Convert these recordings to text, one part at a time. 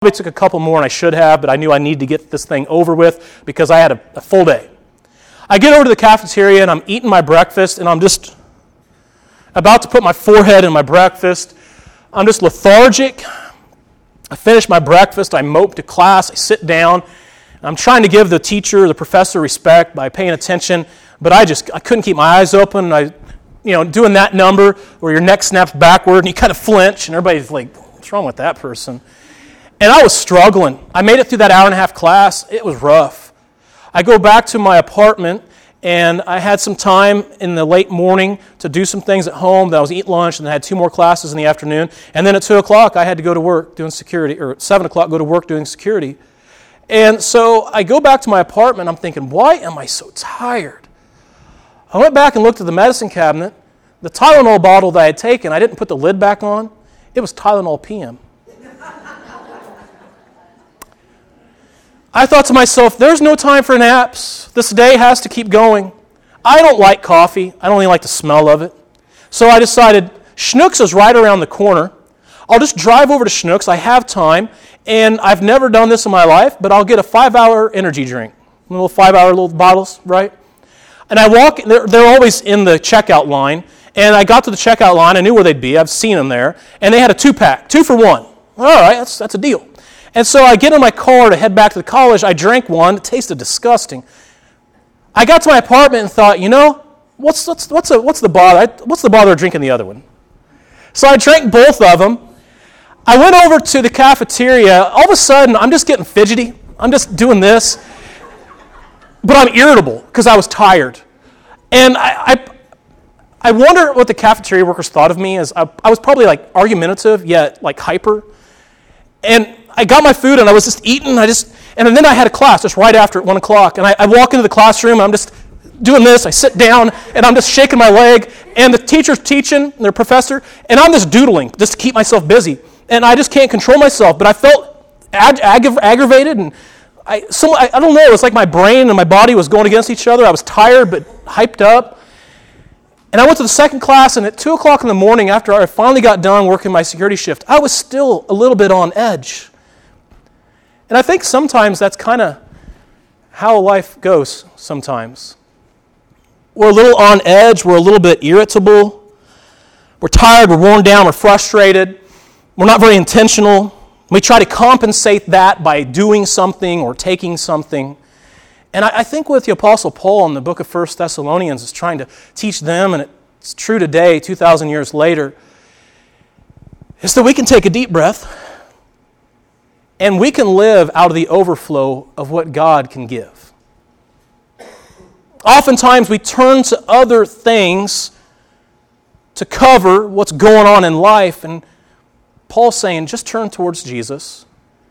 Probably took a couple more than I should have, but I knew I needed to get this thing over with because I had a full day. I get over to the cafeteria and I'm eating my breakfast and I'm just about to put my forehead in my breakfast. I'm just lethargic. I finish my breakfast, I mope to class, I sit down. I'm trying to give the teacher, the professor respect by paying attention, but I couldn't keep my eyes open. Doing that number where your neck snaps backward and you kind of flinch and everybody's like, what's wrong with that person? And I was struggling. I made it through that hour and a half class. It was rough. I go back to my apartment, and I had some time in the late morning to do some things at home. Then I was eating lunch, and I had 2 more classes in the afternoon. And then at 2 o'clock, I had to go to work doing security, or at 7 o'clock, go to work doing security. And so I go back to my apartment. I'm thinking, why am I so tired? I went back and looked at the medicine cabinet. The Tylenol bottle that I had taken, I didn't put the lid back on. It was Tylenol PM. I thought to myself, there's no time for naps. This day has to keep going. I don't like coffee. I don't even like the smell of it. So I decided, Schnucks is right around the corner. I'll just drive over to Schnucks. I have time, and I've never done this in my life, but I'll get a 5-hour energy drink. Little 5-hour little bottles, right? And I walk, they're always in the checkout line, and I got to the checkout line. I knew where they'd be. I've seen them there. And they had a 2-pack, 2 for 1. All right, that's a deal. And so I get in my car to head back to the college. I drank one. It tasted disgusting. I got to my apartment and thought, what's the bother? What's the bother of drinking the other one? So I drank both of them. I went over to the cafeteria. All of a sudden, I'm just getting fidgety. I'm just doing this. But I'm irritable because I was tired. And I wonder what the cafeteria workers thought of me. As I was probably like argumentative, yet like hyper. And I got my food and I was just eating. And then I had a class just right after at 1 o'clock. And I walk into the classroom. And I'm just doing this. I sit down and I'm just shaking my leg. And the teacher's teaching, their professor, and I'm just doodling just to keep myself busy. And I just can't control myself. But I felt aggravated and I don't know. It was like my brain and my body was going against each other. I was tired but hyped up. And I went to the second class, and at 2 o'clock in the morning, after I finally got done working my security shift, I was still a little bit on edge. And I think sometimes that's kind of how life goes sometimes. We're a little on edge. We're a little bit irritable. We're tired. We're worn down. We're frustrated. We're not very intentional. We try to compensate that by doing something or taking something. And I think what the Apostle Paul in the book of 1 Thessalonians is trying to teach them, and it's true today, 2,000 years later, is that we can take a deep breath and we can live out of the overflow of what God can give. Oftentimes we turn to other things to cover what's going on in life, and Paul's saying, just turn towards Jesus.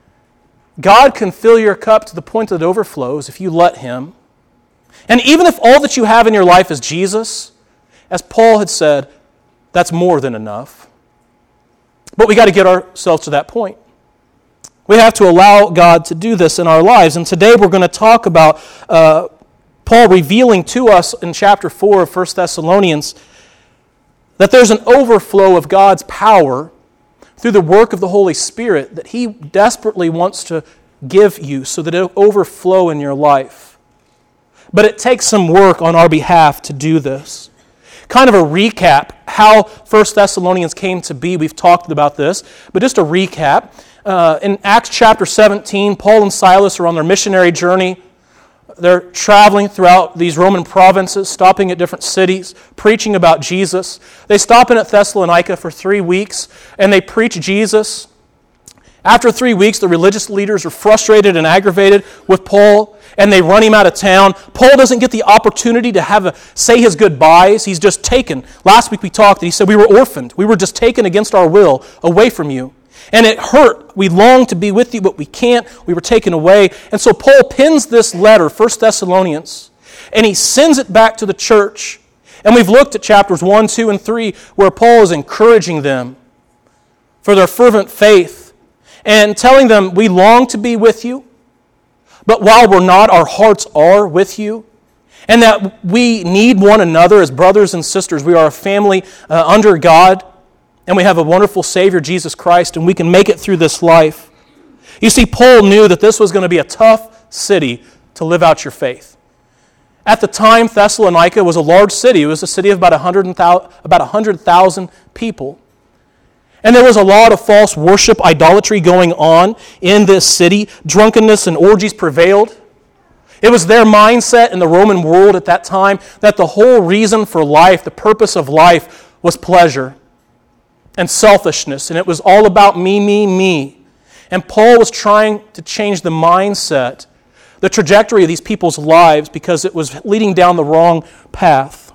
God can fill your cup to the point that it overflows if you let Him. And even if all that you have in your life is Jesus, as Paul had said, that's more than enough. But we got to get ourselves to that point. We have to allow God to do this in our lives. And today we're going to talk about Paul revealing to us in chapter 4 of 1 Thessalonians that there's an overflow of God's power through the work of the Holy Spirit that He desperately wants to give you so that it'll overflow in your life. But it takes some work on our behalf to do this. Kind of a recap, how 1 Thessalonians came to be. We've talked about this, but just a recap. In Acts chapter 17, Paul and Silas are on their missionary journey. They're traveling throughout these Roman provinces, stopping at different cities, preaching about Jesus. They stop in at Thessalonica for 3 weeks, and they preach Jesus. After 3 weeks, the religious leaders are frustrated and aggravated with Paul, and they run him out of town. Paul doesn't get the opportunity to say his goodbyes. He's just taken. Last week we talked, and he said, we were orphaned. We were just taken against our will away from you. And it hurt. We long to be with you, but we can't. We were taken away. And so Paul pins this letter, 1 Thessalonians, and he sends it back to the church. And we've looked at chapters 1, 2, and 3, where Paul is encouraging them for their fervent faith and telling them, we long to be with you, but while we're not, our hearts are with you, and that we need one another as brothers and sisters. We are a family under God. And we have a wonderful Savior, Jesus Christ, and we can make it through this life. You see, Paul knew that this was going to be a tough city to live out your faith. At the time, Thessalonica was a large city. It was a city of about 100,000 people. And there was a lot of false worship, idolatry going on in this city. Drunkenness and orgies prevailed. It was their mindset in the Roman world at that time that the whole reason for life, the purpose of life, was pleasure and selfishness. And it was all about me, me, me. And Paul was trying to change the mindset, the trajectory of these people's lives, because it was leading down the wrong path.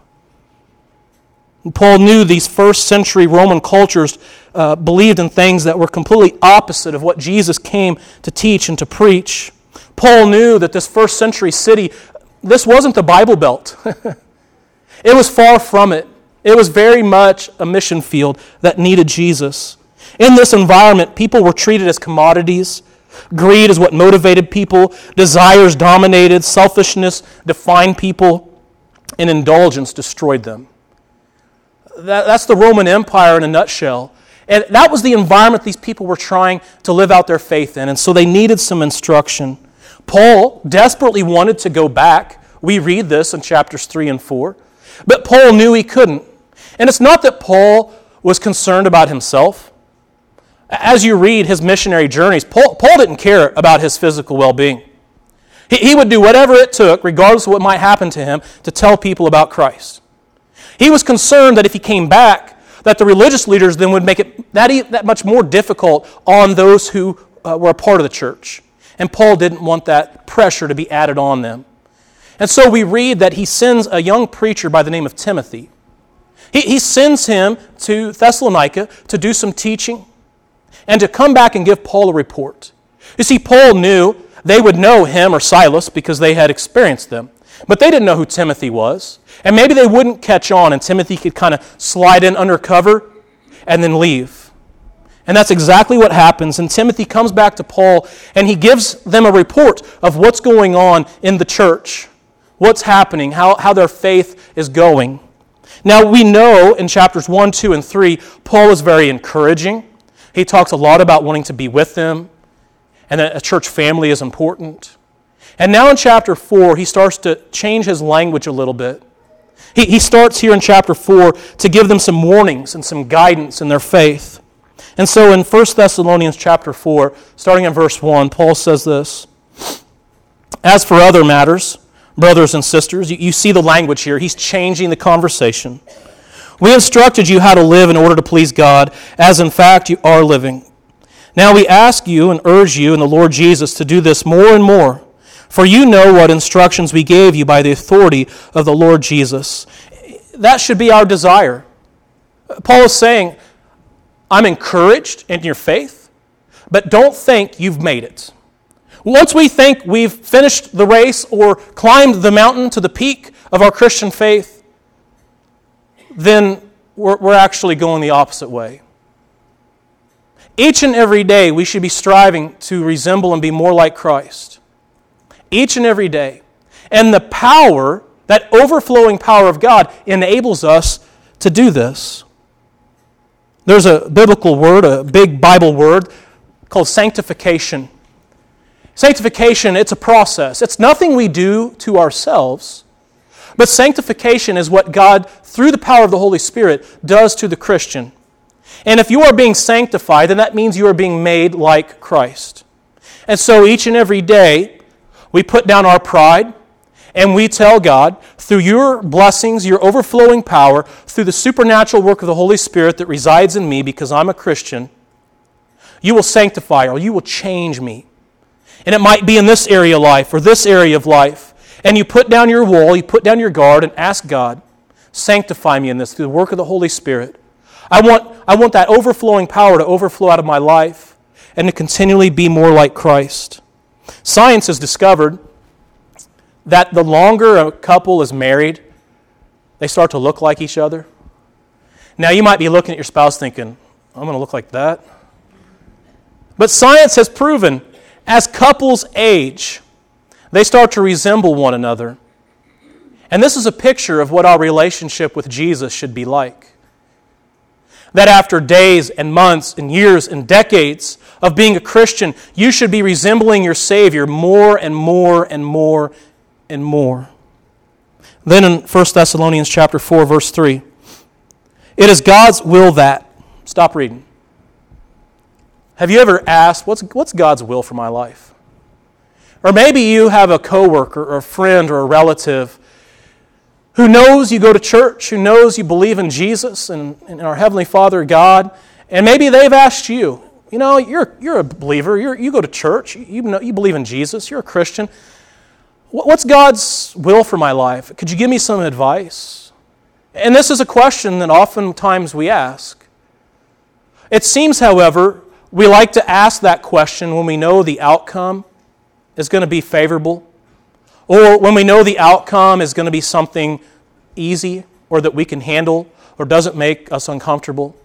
And Paul knew these first century Roman cultures believed in things that were completely opposite of what Jesus came to teach and to preach. Paul knew that this first century city, this wasn't the Bible Belt. It was far from it. It was very much a mission field that needed Jesus. In this environment, people were treated as commodities. Greed is what motivated people. Desires dominated. Selfishness defined people. And indulgence destroyed them. That's the Roman Empire in a nutshell. And that was the environment these people were trying to live out their faith in. And so they needed some instruction. Paul desperately wanted to go back. We read this in chapters 3 and 4. But Paul knew he couldn't. And it's not that Paul was concerned about himself. As you read his missionary journeys, Paul didn't care about his physical well-being. He would do whatever it took, regardless of what might happen to him, to tell people about Christ. He was concerned that if he came back, that the religious leaders then would make it that much more difficult on those who were a part of the church. And Paul didn't want that pressure to be added on them. And so we read that he sends a young preacher by the name of Timothy. He sends him to Thessalonica to do some teaching and to come back and give Paul a report. You see, Paul knew they would know him or Silas because they had experienced them. But they didn't know who Timothy was. And maybe they wouldn't catch on and Timothy could kind of slide in undercover and then leave. And that's exactly what happens. And Timothy comes back to Paul and he gives them a report of what's going on in the church, what's happening, how their faith is going. Now we know in chapters 1, 2, and 3, Paul is very encouraging. He talks a lot about wanting to be with them and that a church family is important. And now in chapter 4, he starts to change his language a little bit. He starts here in chapter 4 to give them some warnings and some guidance in their faith. And so in 1 Thessalonians chapter 4, starting in verse 1, Paul says this: "As for other matters, brothers and sisters," you see the language here. He's changing the conversation. "We instructed you how to live in order to please God, as in fact you are living. Now we ask you and urge you in the Lord Jesus to do this more and more, for you know what instructions we gave you by the authority of the Lord Jesus." That should be our desire. Paul is saying, I'm encouraged in your faith, but don't think you've made it. Once we think we've finished the race or climbed the mountain to the peak of our Christian faith, then we're actually going the opposite way. Each and every day we should be striving to resemble and be more like Christ. Each and every day. And the power, that overflowing power of God, enables us to do this. There's a biblical word, a big Bible word, called sanctification. Sanctification, it's a process. It's nothing we do to ourselves, but sanctification is what God, through the power of the Holy Spirit, does to the Christian. And if you are being sanctified, then that means you are being made like Christ. And so each and every day, we put down our pride, and we tell God, through your blessings, your overflowing power, through the supernatural work of the Holy Spirit that resides in me because I'm a Christian, you will sanctify or you will change me. And it might be in this area of life or this area of life. And you put down your wall, you put down your guard and ask God, sanctify me in this through the work of the Holy Spirit. I want that overflowing power to overflow out of my life and to continually be more like Christ. Science has discovered that the longer a couple is married, they start to look like each other. Now, you might be looking at your spouse thinking, I'm going to look like that. But science has proven, as couples age, they start to resemble one another. And this is a picture of what our relationship with Jesus should be like. That after days and months and years and decades of being a Christian, you should be resembling your Savior more and more and more and more. Then in 1 Thessalonians chapter 4, verse 3, it is God's will that... Stop reading. Have you ever asked, what's God's will for my life? Or maybe you have a coworker or a friend or a relative who knows you go to church, who knows you believe in Jesus and in our Heavenly Father God, and maybe they've asked you, you're a believer, you go to church, you believe in Jesus, you're a Christian. What's God's will for my life? Could you give me some advice? And this is a question that oftentimes we ask. It seems, however, we like to ask that question when we know the outcome is going to be favorable, or when we know the outcome is going to be something easy or that we can handle or doesn't make us uncomfortable.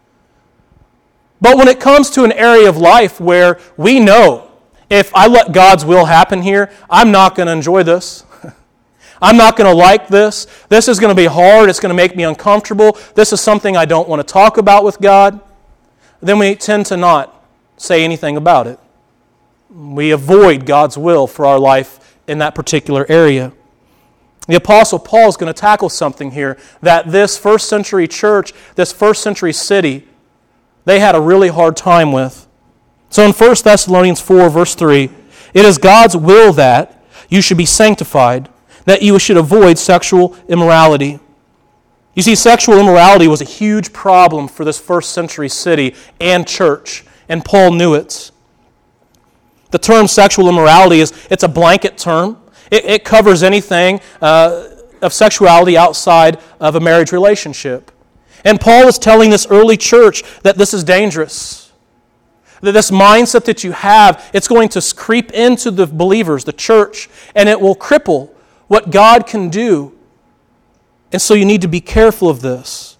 But when it comes to an area of life where we know if I let God's will happen here, I'm not going to enjoy this. I'm not going to like this. This is going to be hard. It's going to make me uncomfortable. This is something I don't want to talk about with God. Then we tend to not say anything about it. We avoid God's will for our life in that particular area. The Apostle Paul is going to tackle something here that this first century church, this first century city, they had a really hard time with. So in 1 Thessalonians 4, verse 3, it is God's will that you should be sanctified, that you should avoid sexual immorality. You see, sexual immorality was a huge problem for this first century city and church, and Paul knew it. The term sexual immorality it's a blanket term. It covers anything of sexuality outside of a marriage relationship. And Paul is telling this early church that this is dangerous. That this mindset that you have, it's going to creep into the believers, the church, and it will cripple what God can do. And so you need to be careful of this.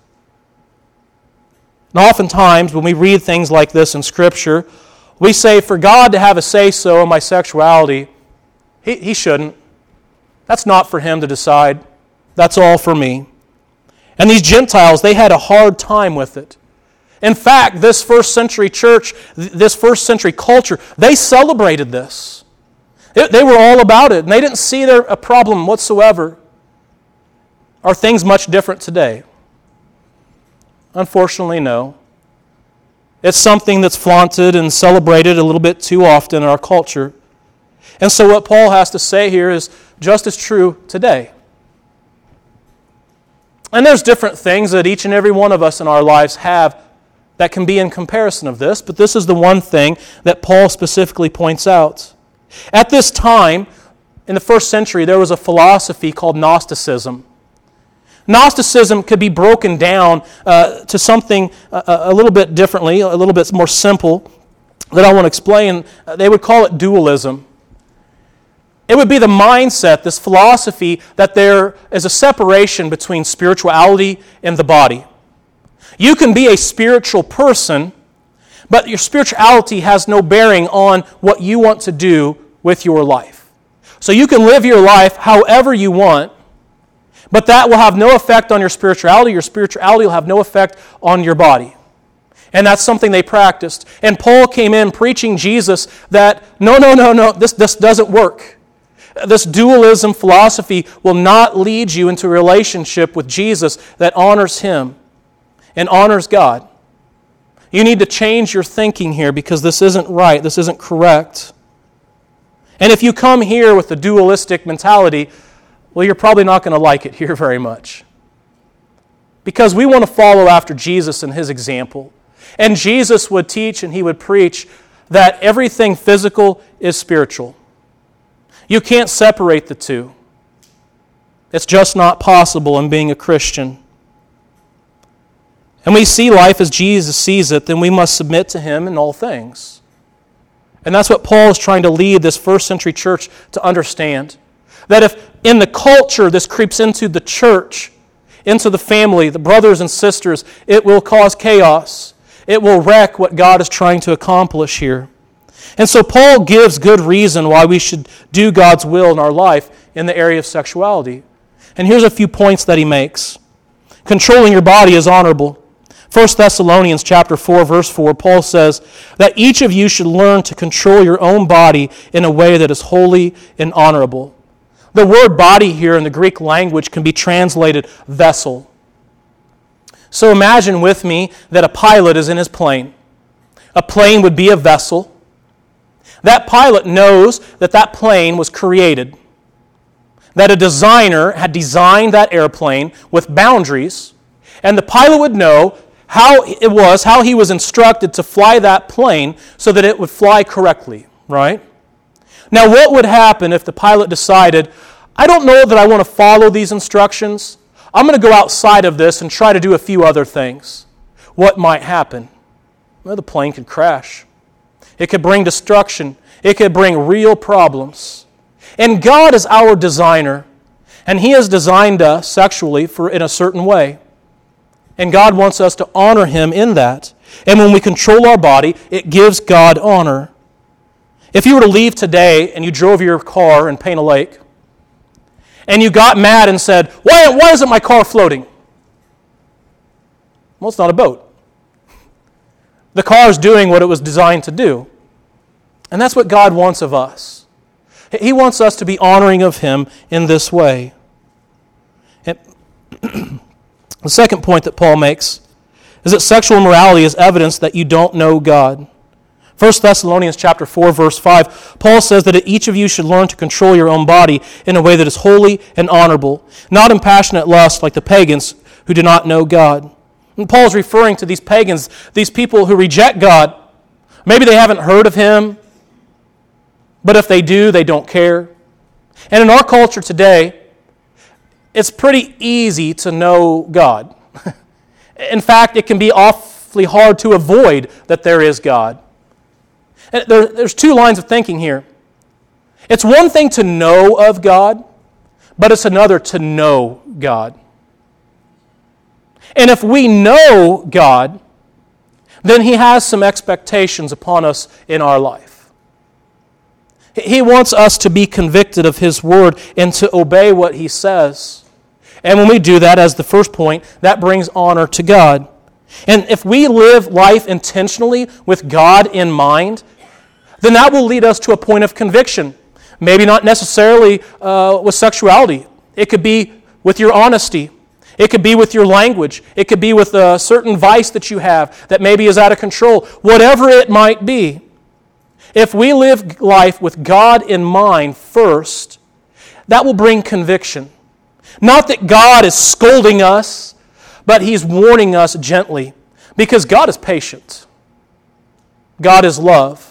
And oftentimes when we read things like this in Scripture, we say, for God to have a say-so in my sexuality, He shouldn't. That's not for Him to decide. That's all for me. And these Gentiles, they had a hard time with it. In fact, this first century church, this first century culture, they celebrated this. They were all about it, and they didn't see there a problem whatsoever. Are things much different today? Unfortunately, no. It's something that's flaunted and celebrated a little bit too often in our culture. And so what Paul has to say here is just as true today. And there's different things that each and every one of us in our lives have that can be in comparison of this, but this is the one thing that Paul specifically points out. At this time, in the first century, there was a philosophy called Gnosticism. Gnosticism could be broken down to something a little bit differently, a little bit more simple that I want to explain. They would call it dualism. It would be the mindset, this philosophy, that there is a separation between spirituality and the body. You can be a spiritual person, but your spirituality has no bearing on what you want to do with your life. So you can live your life however you want, but that will have no effect on your spirituality. Your spirituality will have no effect on your body. And that's something they practiced. And Paul came in preaching Jesus that, no, this doesn't work. This dualism philosophy will not lead you into a relationship with Jesus that honors Him and honors God. You need to change your thinking here because this isn't right. This isn't correct. And if you come here with a dualistic mentality, well, you're probably not going to like it here very much. Because we want to follow after Jesus and His example. And Jesus would teach and He would preach that everything physical is spiritual. You can't separate the two. It's just not possible in being a Christian. And we see life as Jesus sees it, then we must submit to Him in all things. And that's what Paul is trying to lead this first century church to understand. That if in the culture this creeps into the church, into the family, the brothers and sisters, it will cause chaos. It will wreck what God is trying to accomplish here. And so Paul gives good reason why we should do God's will in our life in the area of sexuality. And here's a few points that he makes. Controlling your body is honorable. 1 Thessalonians chapter 4, verse 4, Paul says that each of you should learn to control your own body in a way that is holy and honorable. The word body here in the Greek language can be translated vessel. So imagine with me that a pilot is in his plane. A plane would be a vessel. That pilot knows that that plane was created, that a designer had designed that airplane with boundaries, and the pilot would know how he was instructed to fly that plane so that it would fly correctly, right? Now, what would happen if the pilot decided, I don't know that I want to follow these instructions. I'm going to go outside of this and try to do a few other things. What might happen? Well, the plane could crash. It could bring destruction. It could bring real problems. And God is our designer, and He has designed us sexually in a certain way. And God wants us to honor Him in that. And when we control our body, it gives God honor. If you were to leave today and you drove your car in Painter Lake, and you got mad and said, why isn't my car floating? Well, it's not a boat. The car is doing what it was designed to do. And that's what God wants of us. He wants us to be honoring of Him in this way. And the second point that Paul makes is that sexual immorality is evidence that you don't know God. 1 Thessalonians chapter 4, verse 5, Paul says that each of you should learn to control your own body in a way that is holy and honorable, not in passionate lust like the pagans who do not know God. And Paul's referring to these pagans, these people who reject God. Maybe they haven't heard of Him, but if they do, they don't care. And in our culture today, it's pretty easy to know God. In fact, it can be awfully hard to avoid that there is God. And there's two lines of thinking here. It's one thing to know of God, but it's another to know God. And if we know God, then He has some expectations upon us in our life. He wants us to be convicted of His Word and to obey what He says. And when we do that, as the first point, that brings honor to God. And if we live life intentionally with God in mind, then that will lead us to a point of conviction. Maybe not necessarily with sexuality. It could be with your honesty. It could be with your language. It could be with a certain vice that you have that maybe is out of control. Whatever it might be. If we live life with God in mind first, that will bring conviction. Not that God is scolding us, but He's warning us gently. Because God is patient. God is love.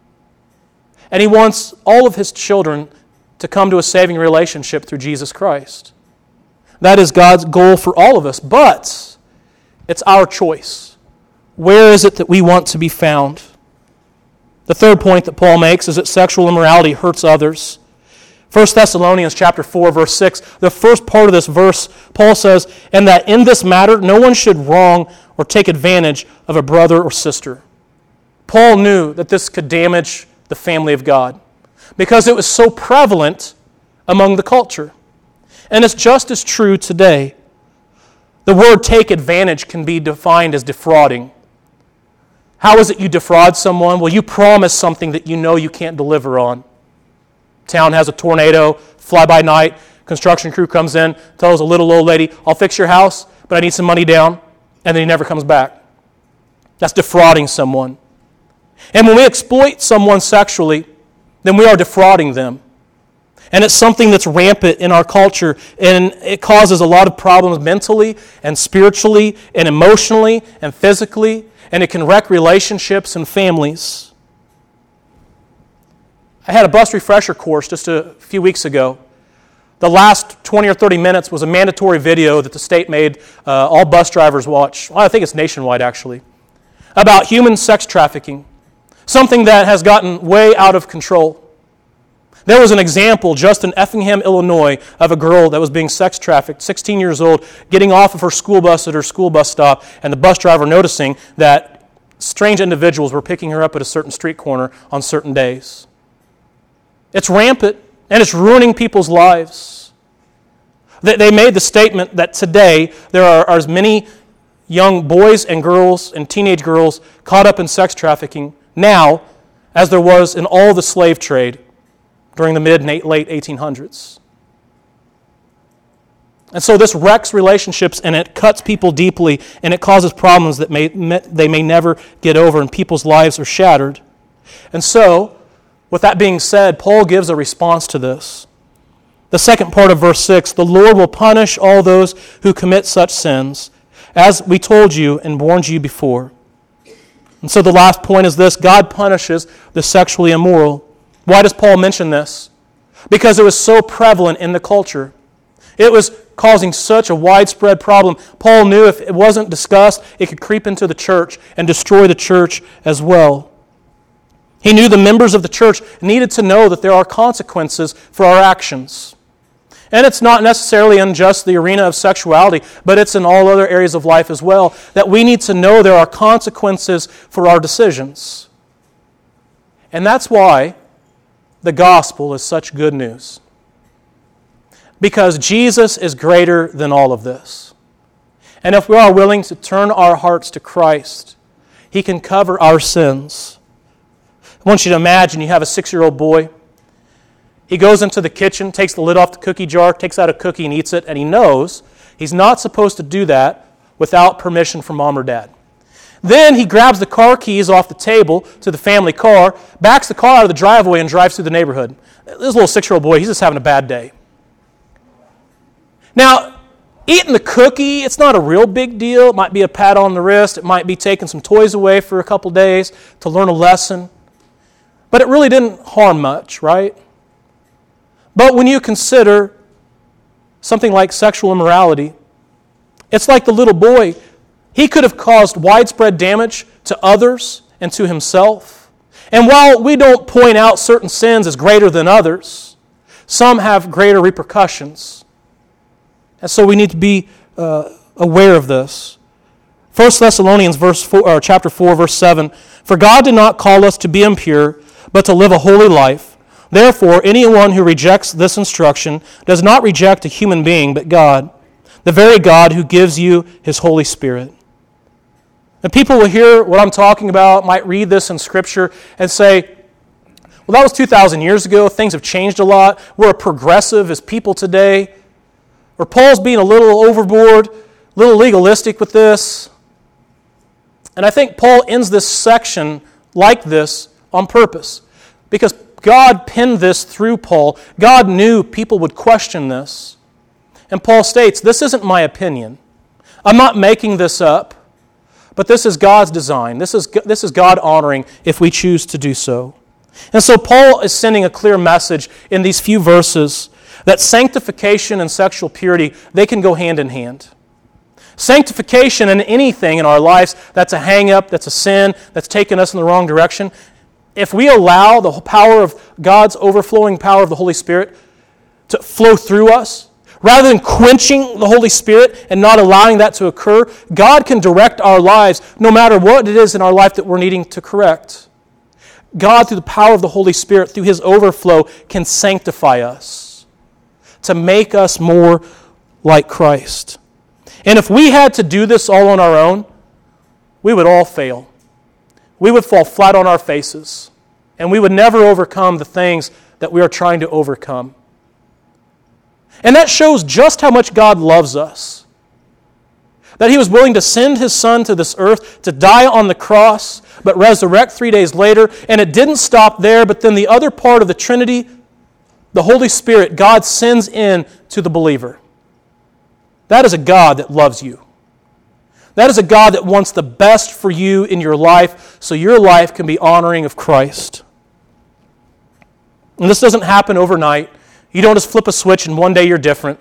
And He wants all of His children to come to a saving relationship through Jesus Christ. That is God's goal for all of us, but it's our choice. Where is it that we want to be found? The third point that Paul makes is that sexual immorality hurts others. 1 Thessalonians chapter 4, verse 6, the first part of this verse, Paul says, and that in this matter no one should wrong or take advantage of a brother or sister. Paul knew that this could damage the family of God because it was so prevalent among the culture. And it's just as true today. The word take advantage can be defined as defrauding. How is it you defraud someone? Well, you promise something that you know you can't deliver on. Town has a tornado, fly by night, construction crew comes in, tells a little old lady, I'll fix your house, but I need some money down, and then he never comes back. That's defrauding someone. And when we exploit someone sexually, then we are defrauding them. And it's something that's rampant in our culture, and it causes a lot of problems mentally and spiritually and emotionally and physically, and it can wreck relationships and families. I had a bus refresher course just a few weeks ago. The last 20 or 30 minutes was a mandatory video that the state made all bus drivers watch. Well, I think it's nationwide, actually, about human sex trafficking, something that has gotten way out of control. There was an example just in Effingham, Illinois, of a girl that was being sex trafficked, 16 years old, getting off of her school bus at her school bus stop, and the bus driver noticing that strange individuals were picking her up at a certain street corner on certain days. It's rampant, and it's ruining people's lives. They made the statement that today there are as many young boys and girls and teenage girls caught up in sex trafficking now as there was in all the slave trade during the mid and late 1800s. And so this wrecks relationships, and it cuts people deeply, and it causes problems that they may never get over, and people's lives are shattered. And so, with that being said, Paul gives a response to this. The second part of verse 6, the Lord will punish all those who commit such sins, as we told you and warned you before. And so the last point is this, God punishes the sexually immoral. Why does Paul mention this? Because it was so prevalent in the culture. It was causing such a widespread problem. Paul knew if it wasn't discussed, it could creep into the church and destroy the church as well. He knew the members of the church needed to know that there are consequences for our actions. And it's not necessarily in just the arena of sexuality, but it's in all other areas of life as well, that we need to know there are consequences for our decisions. And that's why the gospel is such good news. Because Jesus is greater than all of this. And if we are willing to turn our hearts to Christ, He can cover our sins. I want you to imagine you have a 6-year-old boy. He goes into the kitchen, takes the lid off the cookie jar, takes out a cookie and eats it, and he knows he's not supposed to do that without permission from mom or dad. Then he grabs the car keys off the table to the family car, backs the car out of the driveway, and drives through the neighborhood. This little 6-year-old boy, he's just having a bad day. Now, eating the cookie, it's not a real big deal. It might be a pat on the wrist. It might be taking some toys away for a couple days to learn a lesson. But it really didn't harm much, right? But when you consider something like sexual immorality, it's like the little boy. He could have caused widespread damage to others and to himself. And while we don't point out certain sins as greater than others, some have greater repercussions. And so we need to be aware of this. 1 Thessalonians chapter 4, verse 7, for God did not call us to be impure, but to live a holy life. Therefore, anyone who rejects this instruction does not reject a human being, but God, the very God who gives you His Holy Spirit. And people will hear what I'm talking about, might read this in Scripture, and say, well, that was 2,000 years ago. Things have changed a lot. We're progressive as people today. Or Paul's being a little overboard, a little legalistic with this. And I think Paul ends this section like this on purpose. Because God penned this through Paul. God knew people would question this. And Paul states, this isn't my opinion. I'm not making this up. But this is God's design. This is God honoring if we choose to do so. And so Paul is sending a clear message in these few verses that sanctification and sexual purity, they can go hand in hand. Sanctification in anything in our lives that's a hang-up, that's a sin, that's taken us in the wrong direction, if we allow the power of God's overflowing power of the Holy Spirit to flow through us, rather than quenching the Holy Spirit and not allowing that to occur, God can direct our lives no matter what it is in our life that we're needing to correct. God, through the power of the Holy Spirit, through His overflow, can sanctify us to make us more like Christ. And if we had to do this all on our own, we would all fail. We would fall flat on our faces, and we would never overcome the things that we are trying to overcome. And that shows just how much God loves us. That He was willing to send His Son to this earth to die on the cross, but resurrect 3 days later. And it didn't stop there, but then the other part of the Trinity, the Holy Spirit, God sends in to the believer. That is a God that loves you. That is a God that wants the best for you in your life so your life can be honoring of Christ. And this doesn't happen overnight. You don't just flip a switch and one day you're different.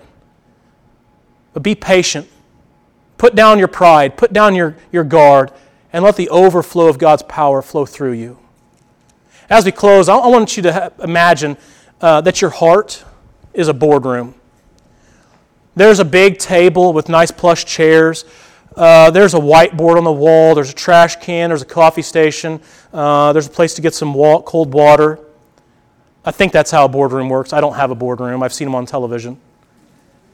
But be patient. Put down your pride. Put down your guard. And let the overflow of God's power flow through you. As we close, I want you to imagine that your heart is a boardroom. There's a big table with nice plush chairs. There's a whiteboard on the wall. There's a trash can. There's a coffee station. There's a place to get some cold water. I think that's how a boardroom works. I don't have a boardroom. I've seen them on television.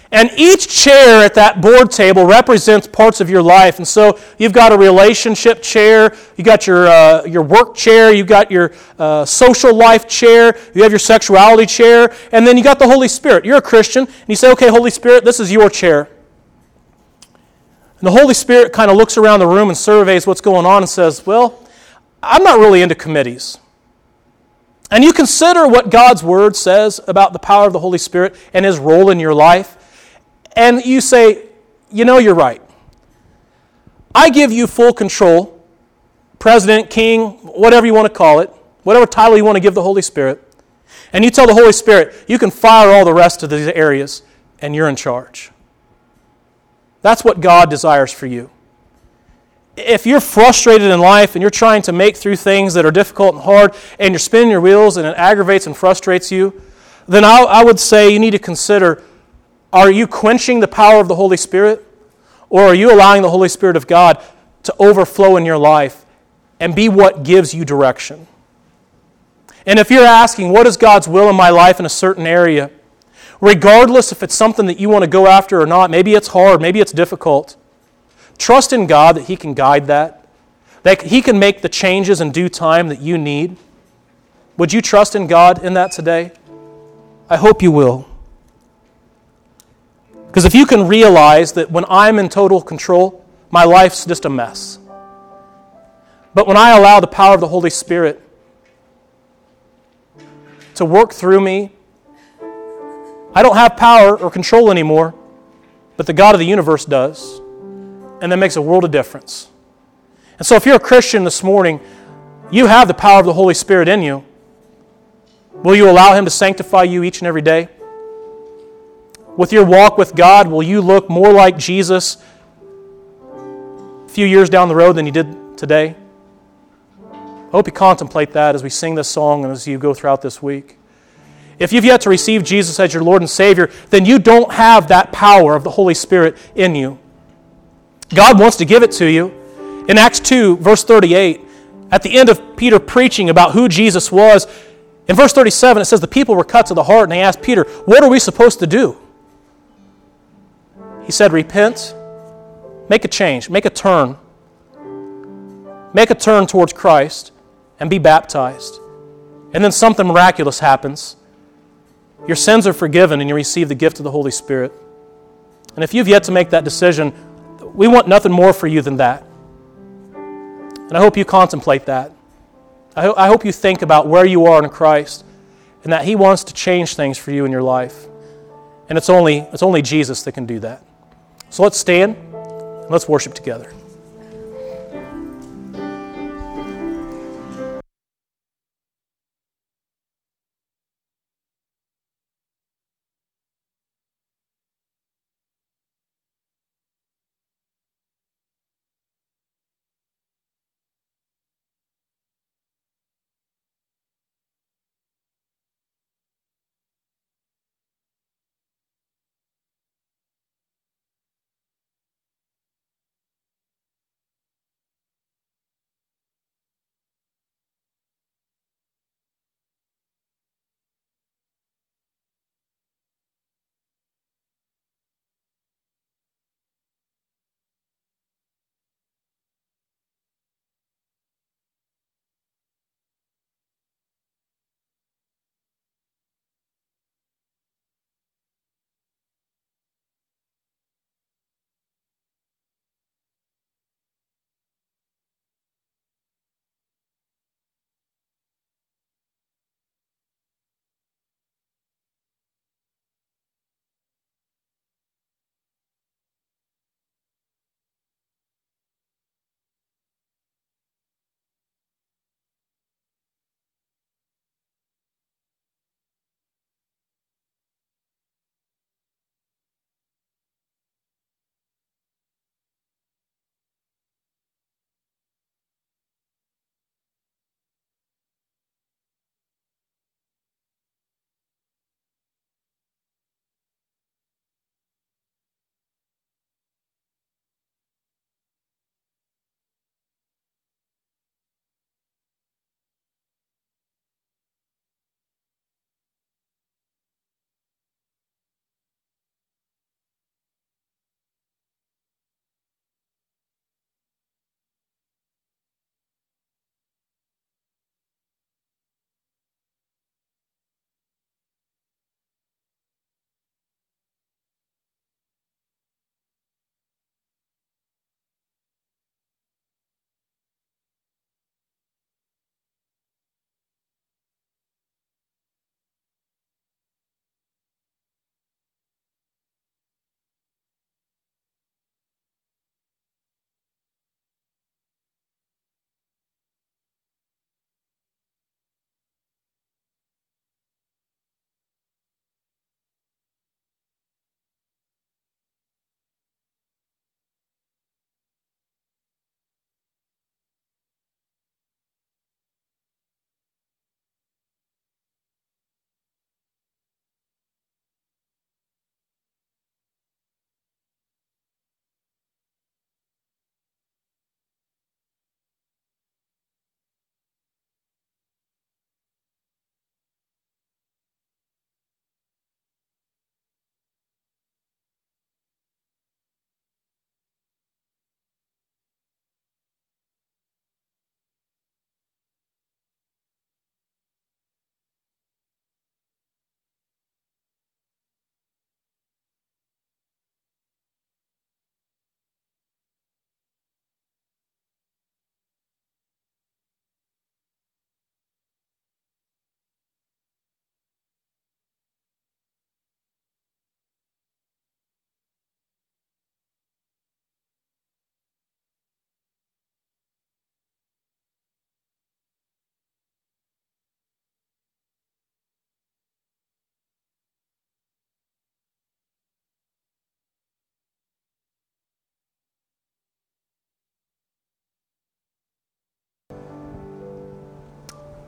And each chair at that board table represents parts of your life. And so you've got a relationship chair, you've got your work chair, you've got your social life chair, you have your sexuality chair, and then you got the Holy Spirit. You're a Christian, and you say, okay, Holy Spirit, this is your chair. And the Holy Spirit kind of looks around the room and surveys what's going on and says, well, I'm not really into committees. And you consider what God's Word says about the power of the Holy Spirit and His role in your life, and you say, you know, you're right. I give you full control, president, king, whatever you want to call it, whatever title you want to give the Holy Spirit, and you tell the Holy Spirit, you can fire all the rest of these areas, and you're in charge. That's what God desires for you. If you're frustrated in life and you're trying to make through things that are difficult and hard, and you're spinning your wheels and it aggravates and frustrates you, then I would say you need to consider, are you quenching the power of the Holy Spirit? Or are you allowing the Holy Spirit of God to overflow in your life and be what gives you direction? And if you're asking, what is God's will in my life in a certain area, regardless if it's something that you want to go after or not, maybe it's hard, maybe it's difficult, trust in God that He can guide that He can make the changes in due time that you need. Would you trust in God in that today? I hope you will. Because if you can realize that when I'm in total control, my life's just a mess. But when I allow the power of the Holy Spirit to work through me, I don't have power or control anymore, but the God of the universe does. And that makes a world of difference. And so if you're a Christian this morning, you have the power of the Holy Spirit in you. Will you allow Him to sanctify you each and every day? With your walk with God, will you look more like Jesus a few years down the road than you did today? I hope you contemplate that as we sing this song and as you go throughout this week. If you've yet to receive Jesus as your Lord and Savior, then you don't have that power of the Holy Spirit in you. God wants to give it to you. In Acts 2, verse 38, at the end of Peter preaching about who Jesus was, in verse 37 it says the people were cut to the heart and they asked Peter, what are we supposed to do? He said, repent, make a change, make a turn. Make a turn towards Christ and be baptized. And then something miraculous happens. Your sins are forgiven and you receive the gift of the Holy Spirit. And if you've yet to make that decision, we want nothing more for you than that. And I hope you contemplate that. I hope you think about where you are in Christ and that He wants to change things for you in your life. And it's only Jesus that can do that. So let's stand and let's worship together.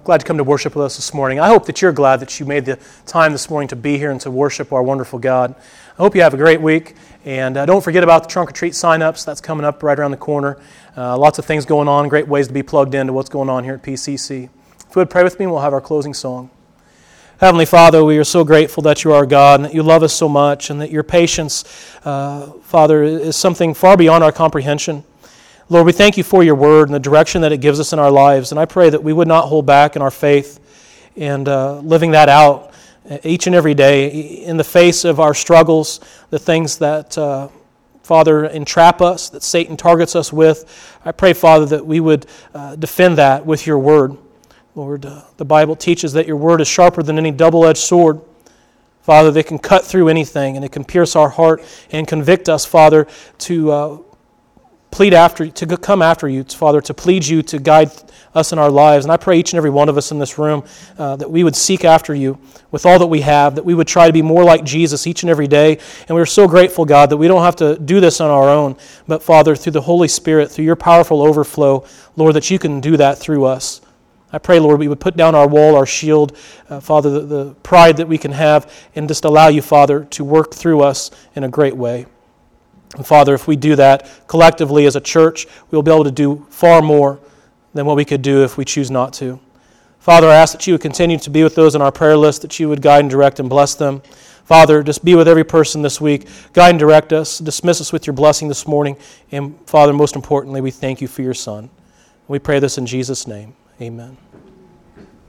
glad to come to worship with us this morning. I hope that you're glad that you made the time this morning to be here and to worship our wonderful God. I hope you have a great week. And don't forget about the trunk or treat sign-ups. That's coming up right around the corner. Lots of things going on, great ways to be plugged into what's going on here at PCC. If you would pray with me, we'll have our closing song. Heavenly Father, we are so grateful that you are God and that you love us so much and that your patience, Father, is something far beyond our comprehension. Lord, we thank you for your word and the direction that it gives us in our lives. And I pray that we would not hold back in our faith and living that out each and every day in the face of our struggles, the things that, Father, entrap us, that Satan targets us with. I pray, Father, that we would defend that with your word. Lord, the Bible teaches that your word is sharper than any double-edged sword. Father, they can cut through anything and it can pierce our heart and convict us, Father, to plead after you, to come after you, Father, to plead you to guide us in our lives. And I pray each and every one of us in this room that we would seek after you with all that we have, that we would try to be more like Jesus each and every day. And we're so grateful, God, that we don't have to do this on our own, but Father, through the Holy Spirit, through your powerful overflow, Lord, that you can do that through us. I pray, Lord, we would put down our wall, our shield, Father, the pride that we can have, and just allow you, Father, to work through us in a great way. And Father, if we do that collectively as a church, we'll be able to do far more than what we could do if we choose not to. Father, I ask that you would continue to be with those on our prayer list, that you would guide and direct and bless them. Father, just be with every person this week. Guide and direct us. Dismiss us with your blessing this morning. And Father, most importantly, we thank you for your Son. We pray this in Jesus' name. Amen.